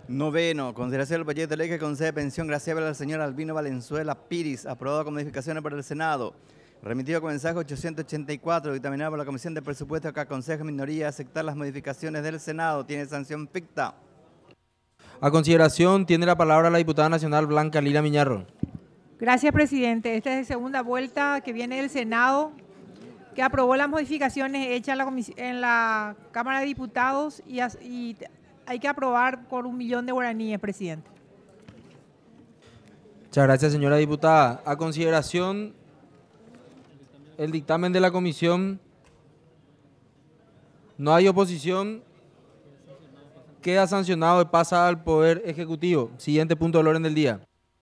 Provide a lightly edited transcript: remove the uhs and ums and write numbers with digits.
Noveno, consideración del proyecto de ley que concede pensión graciable al señor Albino Valenzuela Piris, aprobado con modificaciones por el Senado, remitido con mensaje 884, dictaminado por la Comisión de Presupuestos que aconseja minoría aceptar las modificaciones del Senado. Tiene sanción ficta. A consideración tiene la palabra la diputada nacional Blanca Lila Miñarro. Gracias, presidente. Esta es la segunda vuelta que viene del Senado, que aprobó las modificaciones hechas en la Cámara de Diputados y hay que aprobar por 1 millón de guaraníes, presidente. Muchas gracias, señora diputada. A consideración el dictamen de la comisión, no hay oposición, queda sancionado y pasa al Poder Ejecutivo. Siguiente punto del orden del día.